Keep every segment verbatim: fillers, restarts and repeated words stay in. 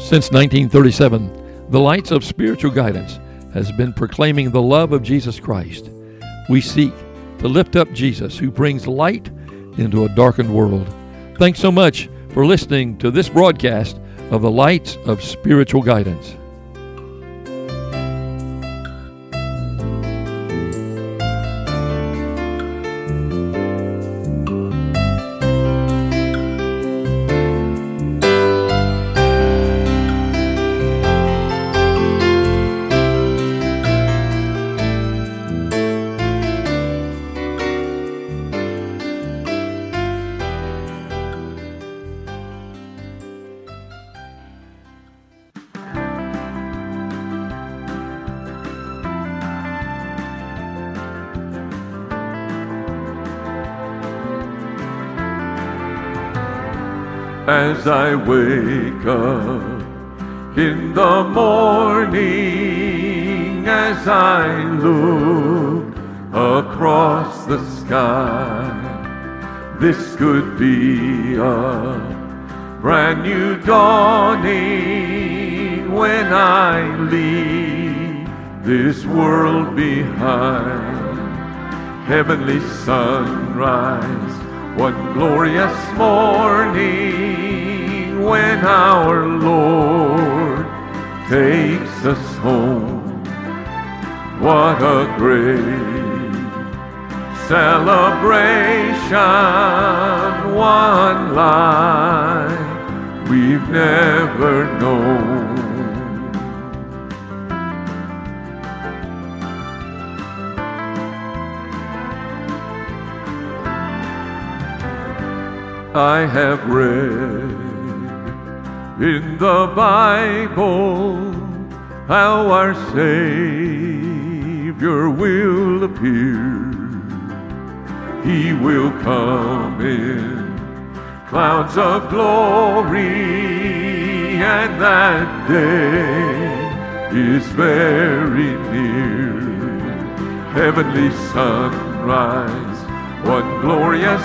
Since nineteen thirty-seven, the Lights of Spiritual Guidance has been proclaiming the love of Jesus Christ. We seek to lift up Jesus, who brings light into a darkened world. Thanks so much for listening to this broadcast of the Lights of Spiritual Guidance. As I wake up in the morning, as I look across the sky, this could be a brand new dawning when I leave this world behind. Heavenly sunrise, one glorious morning when our Lord takes us home. What a great celebration, one life we've never known. I have read in the Bible how our Savior will appear. He will come in clouds of glory, and that day is very near. Heavenly sunrise, one glorious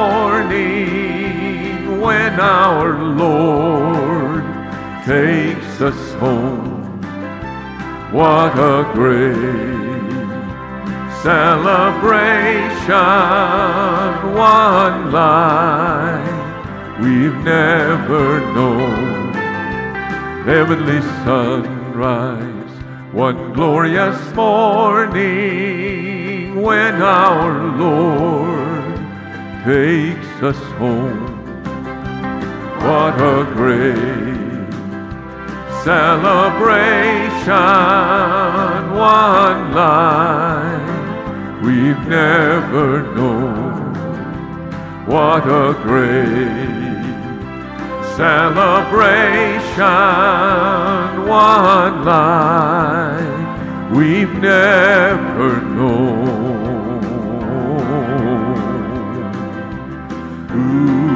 morning when our Lord takes us home. What a great celebration, one life we've never known. Heavenly sunrise, one glorious morning when our Lord takes us home. What a great celebration, one life we've never known. What a great celebration, one life we've never known. Ooh.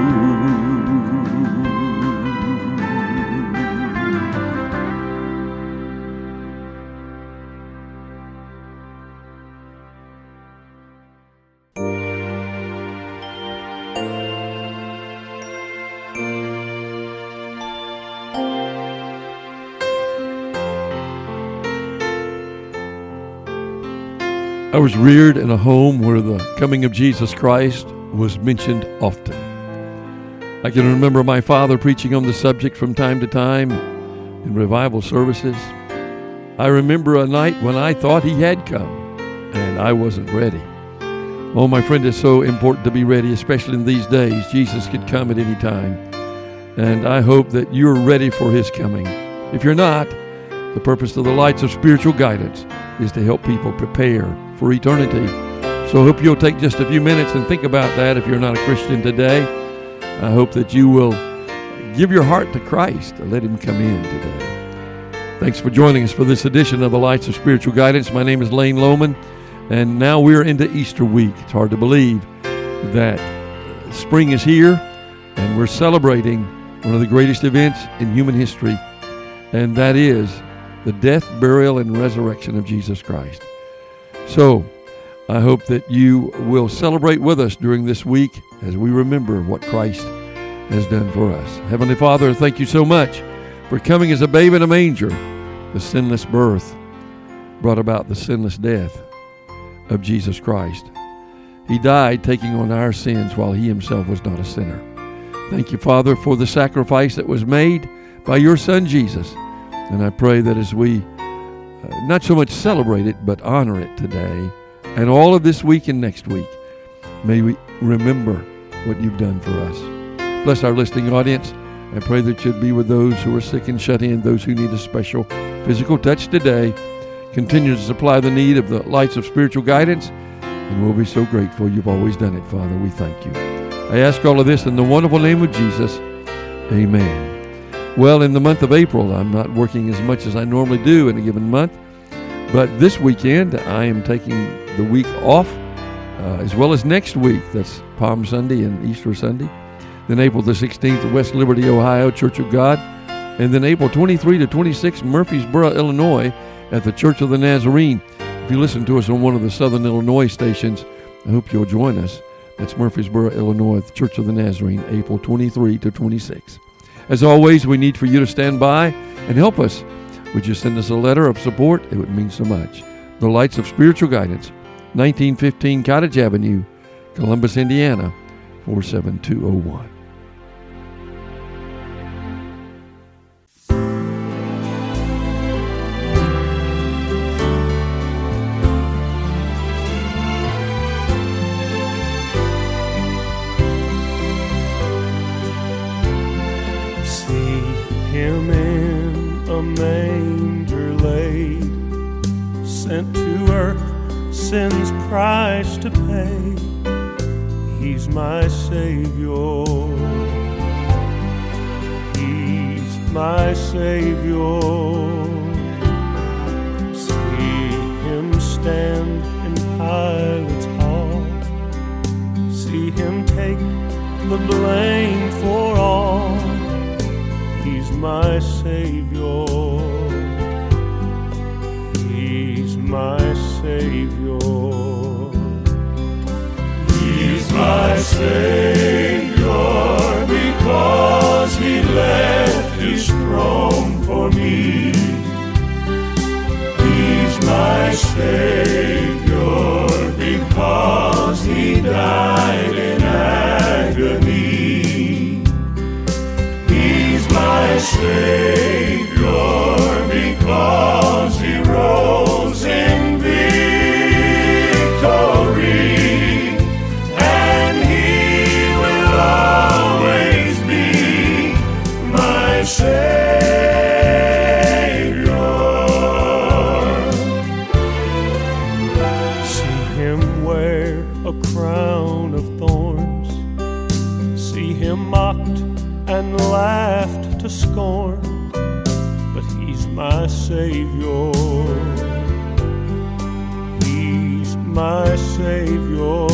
I was reared in a home where the coming of Jesus Christ was mentioned often. I can remember my father preaching on the subject from time to time in revival services. I remember a night when I thought he had come, and I wasn't ready. Oh, my friend, it's so important to be ready, especially in these days. Jesus could come at any time, and I hope that you're ready for his coming. If you're not, the purpose of the Lights of Spiritual Guidance is to help people prepare for eternity. So I hope you'll take just a few minutes and think about that if you're not a Christian today. I hope that you will give your heart to Christ and let him come in today. Thanks for joining us for this edition of the Lights of Spiritual Guidance. My name is Lane Lohman, and now we're into Easter week. It's hard to believe that spring is here, and we're celebrating one of the greatest events in human history, and that is the death, burial, and resurrection of Jesus Christ. So, I hope that you will celebrate with us during this week as we remember what Christ has done for us. Heavenly Father, thank you so much For coming as a babe in a manger, the sinless birth brought about the sinless death of Jesus Christ. He died taking on our sins while he himself was not a sinner. Thank you, Father, for the sacrifice that was made by your Son, Jesus. And I pray that as we uh, not so much celebrate it, but honor it today and all of this week and next week, may we remember what you've done for us. Bless our listening audience. I pray that you'd be with those who are sick and shut in, those who need a special physical touch today. Continue to supply the need of the lights of spiritual guidance, and we'll be so grateful. You've always done it, Father. We thank you. I ask all of this in the wonderful name of Jesus. Amen. Well, in the month of April, I'm not working as much as I normally do in a given month, but this weekend I am taking the week off, uh, as well as next week. That's Palm Sunday and Easter Sunday. Then April the sixteenth at West Liberty, Ohio, Church of God. And then April twenty-third to twenty-sixth, Murfreesboro, Illinois, at the Church of the Nazarene. If you listen to us on one of the Southern Illinois stations, I hope you'll join us. That's Murfreesboro, Illinois, at the Church of the Nazarene, April twenty-third to twenty-sixth. As always, we need for you to stand by and help us. Would you send us a letter of support? It would mean so much. The Lights of Spiritual Guidance, nineteen fifteen Cottage Avenue, Columbus, Indiana, four seven two oh one. Him in a manger laid, sent to earth sin's price to pay. He's my Savior, He's my Savior. See Him stand in Pilate's hall, see Him take the blame for all. He's my Savior, He's my Savior. He's my Savior because He left His throne for me. He's my Savior because He died in agony. My Savior because He rose in victory, and He will always be my Savior. See Him wear a crown of thorns, see Him mocked and laughed to scorn, but He's my Savior, He's my Savior.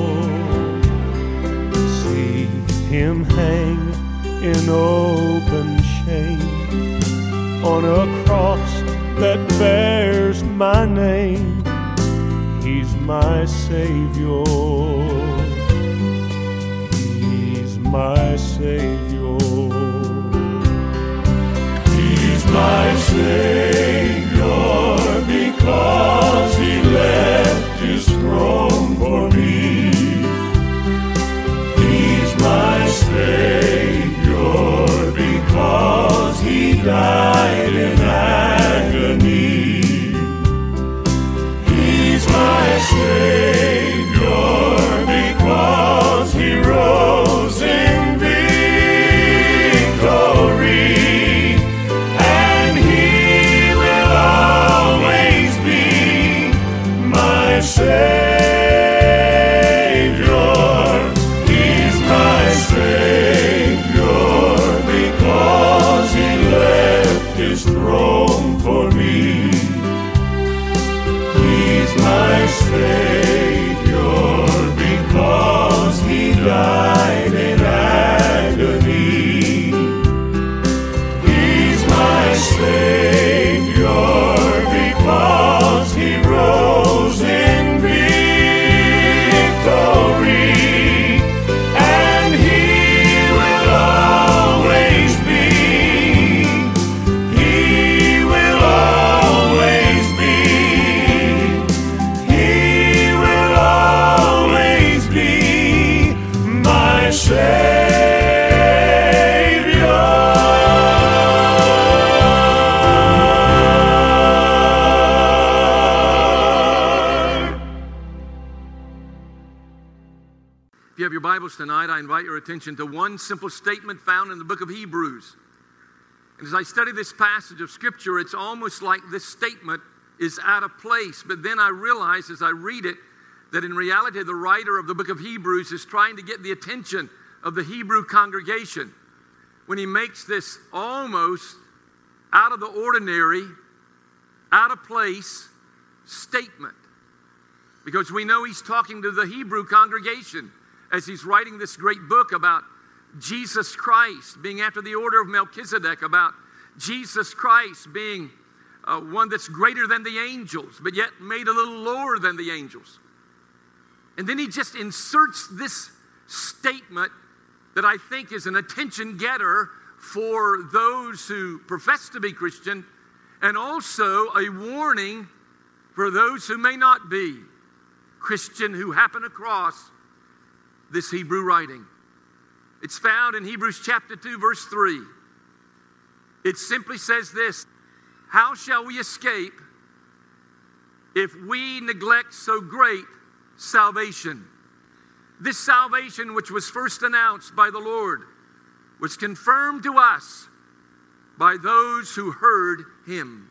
See Him hang in open shame on a cross that bears my name. He's my Savior, He's my Savior. My Savior because He left His throne for me. He's my Savior because He died in agony. He's my Savior because He rose in victory. Savior, He's my Savior because He left His throne for me. He's my Savior because He died in agony. He's my Savior because He rose in If you have your Bibles tonight, I invite your attention to one simple statement found in the book of Hebrews. And as I study this passage of Scripture, it's almost like this statement is out of place. But then I realize as I read it that in reality the writer of the book of Hebrews is trying to get the attention of the Hebrew congregation when he makes this almost out of the ordinary, out of place statement. Because we know he's talking to the Hebrew congregation as he's writing this great book about Jesus Christ being after the order of Melchizedek, about Jesus Christ being uh, one that's greater than the angels, but yet made a little lower than the angels. And then he just inserts this statement that I think is an attention getter for those who profess to be Christian, and also a warning for those who may not be Christian who happen across this Hebrew writing. It's found in Hebrews chapter two, verse three. It simply says this: how shall we escape if we neglect so great salvation? This salvation, which was first announced by the Lord, was confirmed to us by those who heard him.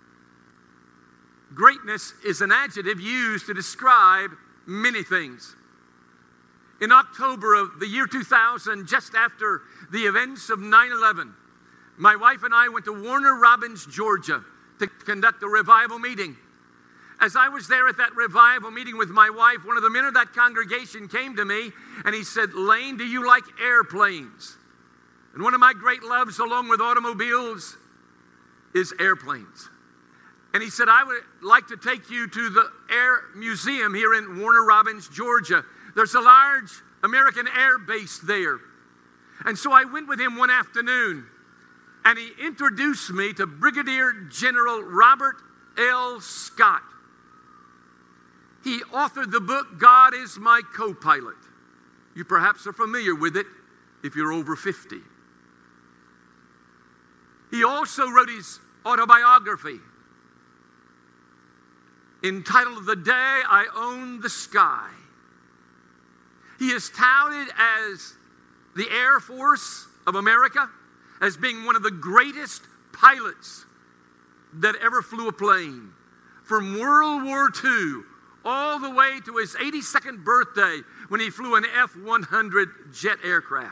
Greatness is an adjective used to describe many things. In October of the year two thousand, just after the events of nine eleven, my wife and I went to Warner Robins, Georgia, to conduct a revival meeting. As I was there at that revival meeting with my wife, one of the men of that congregation came to me and he said, "Lane, do you like airplanes?" And one of my great loves, along with automobiles, is airplanes. And he said, "I would like to take you to the Air Museum here in Warner Robins, Georgia. There's a large American air base there." And so I went with him one afternoon, and he introduced me to Brigadier General Robert L. Scott. He authored the book, God is My Co-Pilot. You perhaps are familiar with it if you're over fifty. He also wrote his autobiography entitled The Day I Owned the Sky. He is touted as the Air Force of America as being one of the greatest pilots that ever flew a plane. From World War Two all the way to his eighty-second birthday when he flew an F one hundred jet aircraft.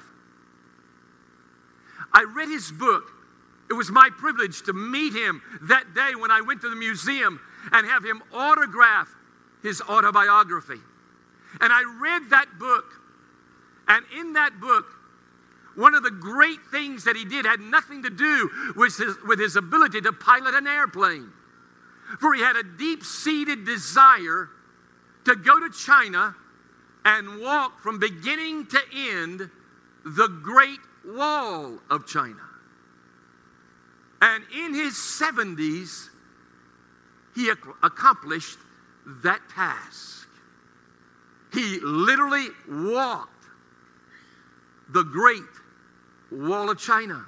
I read his book. It was my privilege to meet him that day when I went to the museum and have him autograph his autobiography. And I read that book, and in that book, one of the great things that he did had nothing to do with his, with his ability to pilot an airplane. For he had a deep-seated desire to go to China and walk from beginning to end the Great Wall of China. And in his seventies, he ac- accomplished that task. He literally walked the Great Wall of China.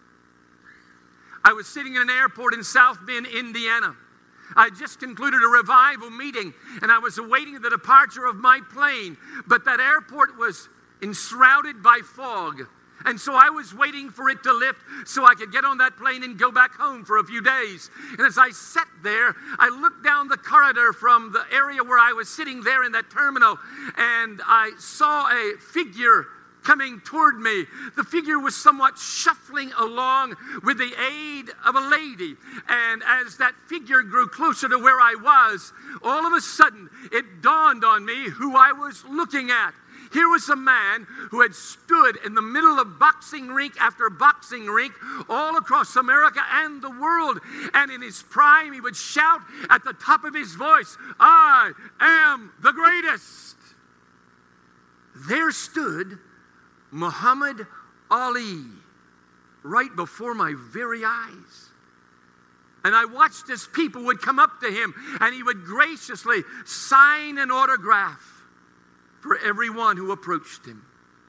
I was sitting in an airport in South Bend, Indiana. I had just concluded a revival meeting, and I was awaiting the departure of my plane, but that airport was enshrouded by fog. And so I was waiting for it to lift so I could get on that plane and go back home for a few days. And as I sat there, I looked down the corridor from the area where I was sitting there in that terminal, and I saw a figure coming toward me. The figure was somewhat shuffling along with the aid of a lady. And as that figure grew closer to where I was, all of a sudden it dawned on me who I was looking at. Here was a man who had stood in the middle of boxing rink after boxing rink all across America and the world. And in his prime, he would shout at the top of his voice, "I am the greatest." There stood Muhammad Ali right before my very eyes. And I watched as people would come up to him and he would graciously sign an autograph for everyone who approached him.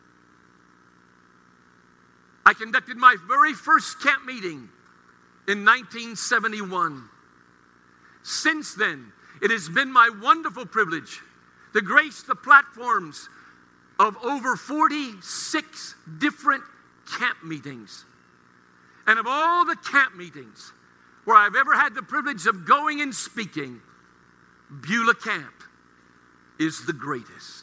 I conducted my very first camp meeting in nineteen seventy-one. Since then, it has been my wonderful privilege to grace the platforms of over forty-six different camp meetings. And of all the camp meetings where I've ever had the privilege of going and speaking, Beulah Camp is the greatest.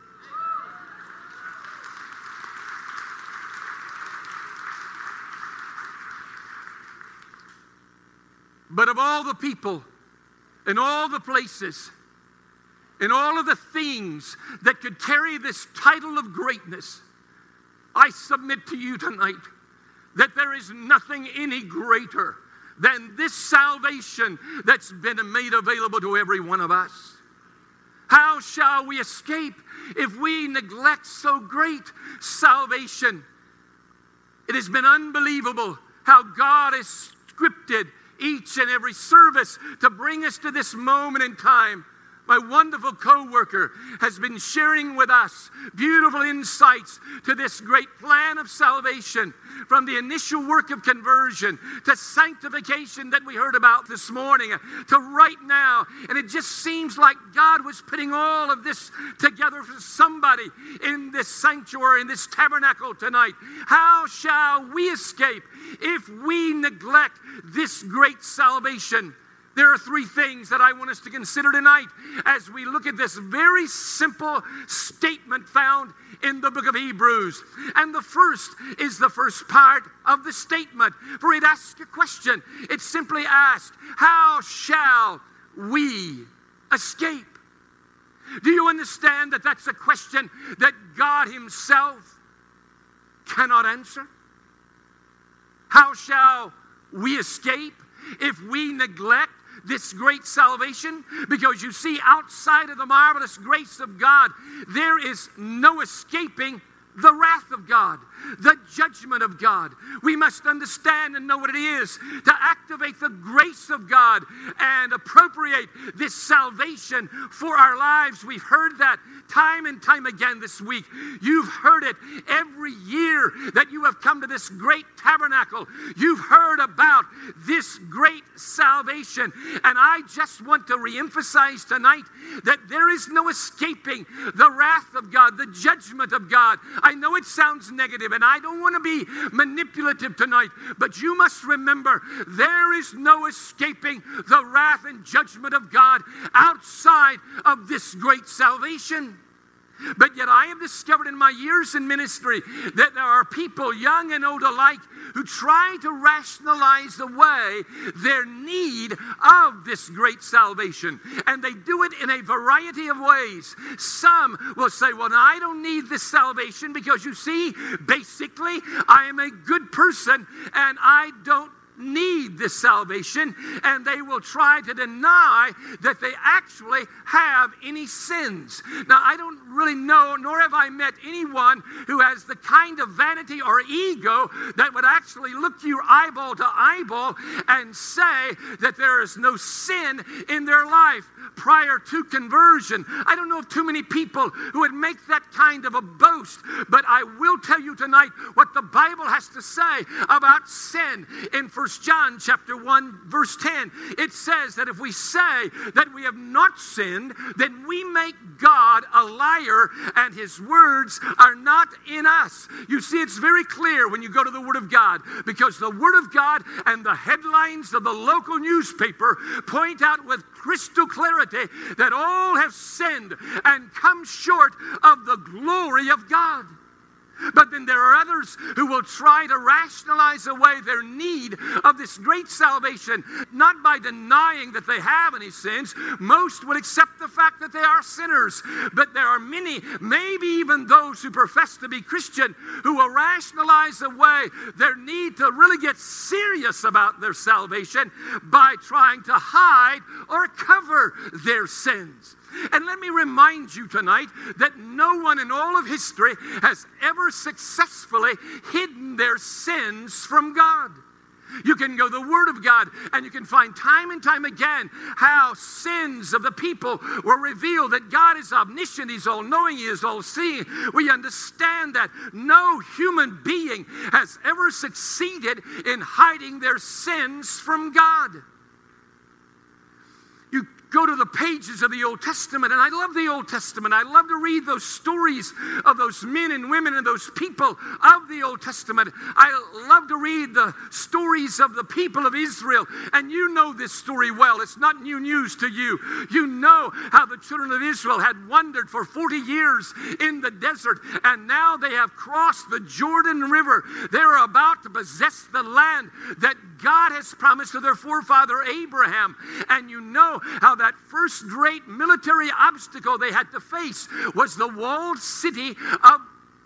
But of all the people and all the places and all of the things that could carry this title of greatness, I submit to you tonight that there is nothing any greater than this salvation that's been made available to every one of us. How shall we escape if we neglect so great salvation? It has been unbelievable how God has scripted each and every service to bring us to this moment in time. My wonderful co-worker has been sharing with us beautiful insights to this great plan of salvation, from the initial work of conversion to sanctification that we heard about this morning to right now. And it just seems like God was putting all of this together for somebody in this sanctuary, in this tabernacle tonight. How shall we escape if we neglect this great salvation? There are three things that I want us to consider tonight as we look at this very simple statement found in the book of Hebrews. And the first is the first part of the statement, for it asks a question. It simply asks, how shall we escape? Do you understand that that's a question that God Himself cannot answer? How shall we escape if we neglect this great salvation? Because you see, outside of the marvelous grace of God, there is no escaping the wrath of God, the judgment of God. We must understand and know what it is to activate the grace of God and appropriate this salvation for our lives. We've heard that time and time again this week. You've heard it every year that you have come to this great tabernacle. You've heard about this great salvation. And I just want to reemphasize tonight that there is no escaping the wrath of God, the judgment of God. I know it sounds negative, and I don't want to be manipulative tonight, but you must remember there is no escaping the wrath and judgment of God outside of this great salvation. But yet I have discovered in my years in ministry that there are people, young and old alike, who try to rationalize away their need of this great salvation. And they do it in a variety of ways. Some will say, well, no, I don't need this salvation because, you see, basically, I am a good person and I don't need this salvation, and they will try to deny that they actually have any sins. Now, I don't really know, nor have I met anyone who has the kind of vanity or ego that would actually look you eyeball to eyeball and say that there is no sin in their life prior to conversion. I don't know of too many people who would make that kind of a boast, but I will tell you tonight what the Bible has to say about sin. In First John chapter one, verse ten, it says that if we say that we have not sinned, then we make God a liar and His words are not in us. You see, it's very clear when you go to the Word of God, because the Word of God and the headlines of the local newspaper point out with crystal clarity that all have sinned and come short of the glory of God. But then there are others who will try to rationalize away their need of this great salvation, not by denying that they have any sins. Most would accept the fact that they are sinners. But there are many, maybe even those who profess to be Christian, who will rationalize away their need to really get serious about their salvation by trying to hide or cover their sins. And let me remind you tonight that no one in all of history has ever successfully hidden their sins from God. You can go to the Word of God and you can find time and time again how sins of the people were revealed, that God is omniscient, He's all-knowing, He is all-seeing. We understand that no human being has ever succeeded in hiding their sins from God. You go to the pages of the Old Testament, and I love the Old Testament. I love to read those stories of those men and women and those people of the Old Testament. I love to read the stories of the people of Israel, and you know this story well. It's not new news to you. You know how the children of Israel had wandered for forty years in the desert, and now they have crossed the Jordan River. They're about to possess the land that God has promised to their forefather Abraham. And you know how that first great military obstacle they had to face was the walled city of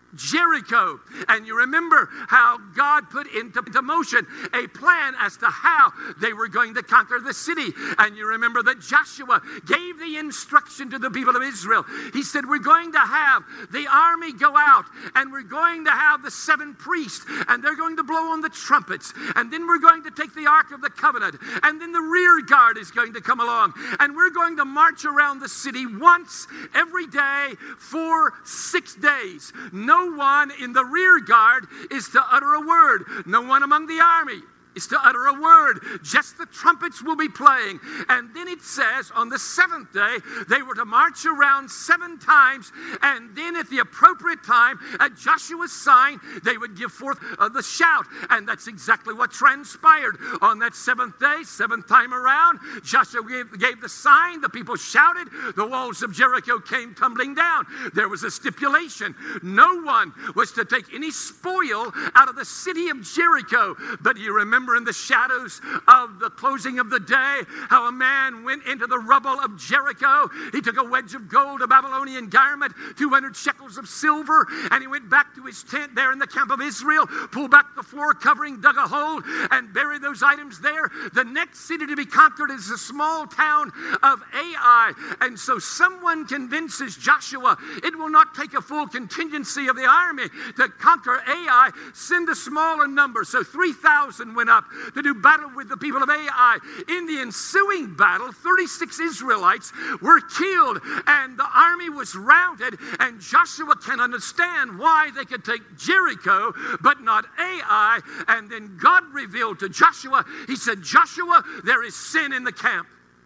Jericho. And you remember how God put into motion a plan as to how they were going to conquer the city. And you remember that Joshua gave the instruction to the people of Israel. He said, we're going to have the army go out, and we're going to have the seven priests, and they're going to blow on the trumpets, and then we're going to take the Ark of the Covenant, and then the rear guard is going to come along, and we're going to march around the city once every day for six days. No No one in the rear guard is to utter a word. No one among the army is to utter a word. Just the trumpets will be playing. And then it says on the seventh day, they were to march around seven times. And then at the appropriate time, at Joshua's sign, they would give forth uh, the shout. And that's exactly what transpired on that seventh day, seventh time around. Joshua gave, gave the sign. The people shouted. The walls of Jericho came tumbling down. There was a stipulation. No one was to take any spoil out of the city of Jericho. But you remember in the shadows of the closing of the day, how a man went into the rubble of Jericho. He took a wedge of gold, a Babylonian garment, two hundred shekels of silver, and he went back to his tent there in the camp of Israel, pulled back the floor covering, dug a hole, and buried those items there. The next city to be conquered is the small town of Ai. And so someone convinces Joshua it will not take a full contingency of the army to conquer Ai. Send a smaller number. So three thousand went up to do battle with the people of Ai. In the ensuing battle, thirty-six Israelites were killed, and the army was routed, and Joshua can understand why they could take Jericho, but not Ai. And then God revealed to Joshua, he said, Joshua, there is sin in the camp.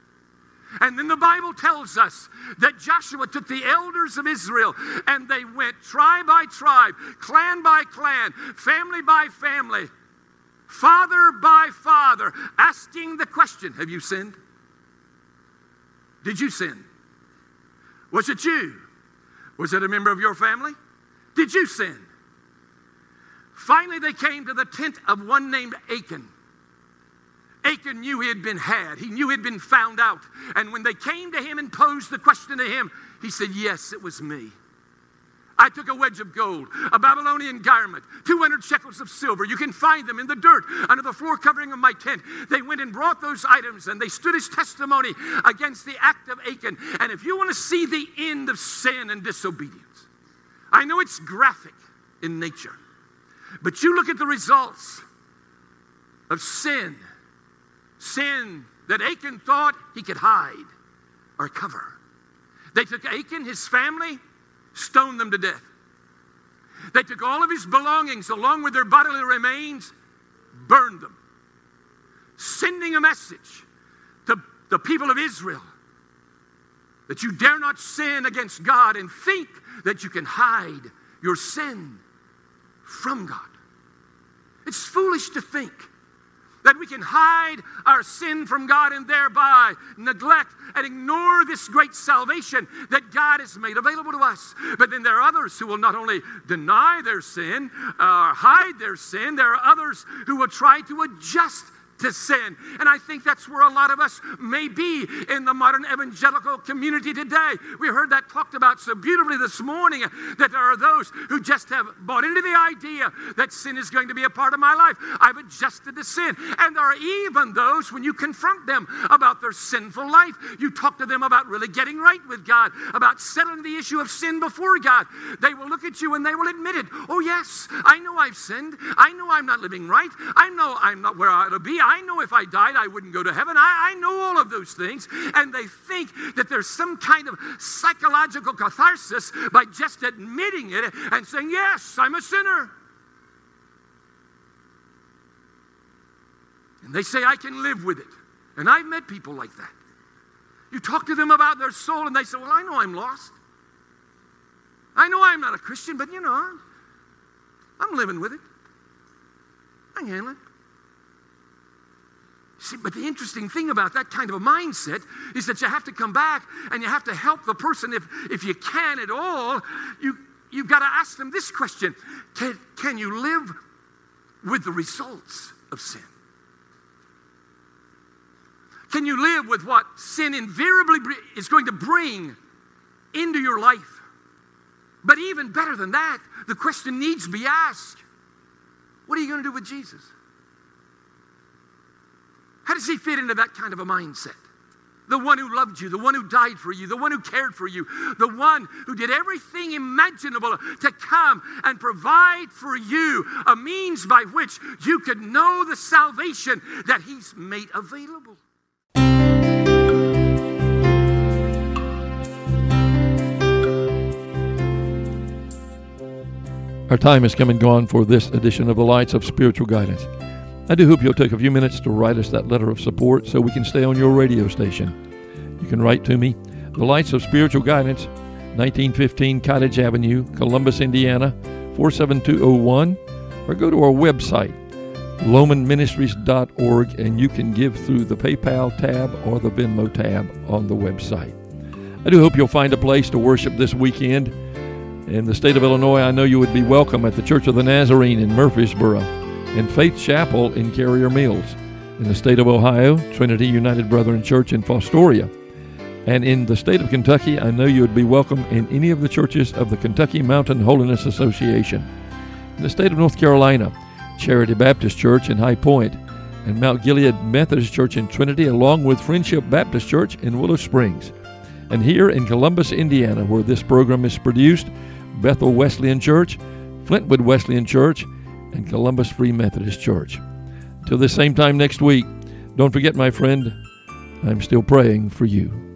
And then the Bible tells us that Joshua took the elders of Israel, and they went tribe by tribe, clan by clan, family by family, father by father, asking the question, have you sinned? Did you sin? Was it you? Was it a member of your family? Did you sin? Finally, they came to the tent of one named Achan. Achan knew he had been had. He knew he had been found out. And when they came to him and posed the question to him, he said, yes, it was me. I took a wedge of gold, a Babylonian garment, two hundred shekels of silver. You can find them in the dirt under the floor covering of my tent. They went and brought those items, and they stood as testimony against the act of Achan. And if you want to see the end of sin and disobedience, I know it's graphic in nature, but you look at the results of sin. Sin that Achan thought he could hide or cover. They took Achan, his family, stoned them to death. They took all of his belongings along with their bodily remains, burned them, sending a message to the people of Israel that you dare not sin against God and think that you can hide your sin from God. It's foolish to think that we can hide our sin from God and thereby neglect and ignore this great salvation that God has made available to us. But then there are others who will not only deny their sin or hide their sin, there are others who will try to adjust to sin. And I think that's where a lot of us may be in the modern evangelical community today. We heard that talked about so beautifully this morning, that there are those who just have bought into the idea that sin is going to be a part of my life. I've adjusted to sin. And there are even those, when you confront them about their sinful life, you talk to them about really getting right with God, about settling the issue of sin before God. They will look at you and they will admit it. Oh yes, I know I've sinned. I know I'm not living right. I know I'm not where I ought to be. I know if I died, I wouldn't go to heaven. I, I know all of those things. And they think that there's some kind of psychological catharsis by just admitting it and saying, yes, I'm a sinner. And they say, I can live with it. And I've met people like that. You talk to them about their soul, and they say, well, I know I'm lost. I know I'm not a Christian, but you know, I'm, I'm living with it. I can handle it. See, but the interesting thing about that kind of a mindset is that you have to come back and you have to help the person. If, if you can at all, you, you've got to ask them this question. Can, can you live with the results of sin? Can you live with what sin invariably is going to bring into your life? But even better than that, the question needs to be asked, what are you going to do with Jesus? How does he fit into that kind of a mindset? The one who loved you, the one who died for you, the one who cared for you, the one who did everything imaginable to come and provide for you a means by which you could know the salvation that he's made available. Our time has come and gone for this edition of the Lights of Spiritual Guidance. I do hope you'll take a few minutes to write us that letter of support so we can stay on your radio station. You can write to me, The Lights of Spiritual Guidance, nineteen fifteen Cottage Avenue, Columbus, Indiana, four seven two oh one, or go to our website, loman ministries dot org, and you can give through the PayPal tab or the Venmo tab on the website. I do hope you'll find a place to worship this weekend. In the state of Illinois, I know you would be welcome at the Church of the Nazarene in Murfreesboro and Faith Chapel in Carrier Mills. In the state of Ohio, Trinity United Brethren Church in Fostoria. And in the state of Kentucky, I know you would be welcome in any of the churches of the Kentucky Mountain Holiness Association. In the state of North Carolina, Charity Baptist Church in High Point and Mount Gilead Methodist Church in Trinity, along with Friendship Baptist Church in Willow Springs. And here in Columbus, Indiana, where this program is produced, Bethel Wesleyan Church, Flintwood Wesleyan Church, and Columbus Free Methodist Church. Till this same time next week, don't forget, my friend, I'm still praying for you.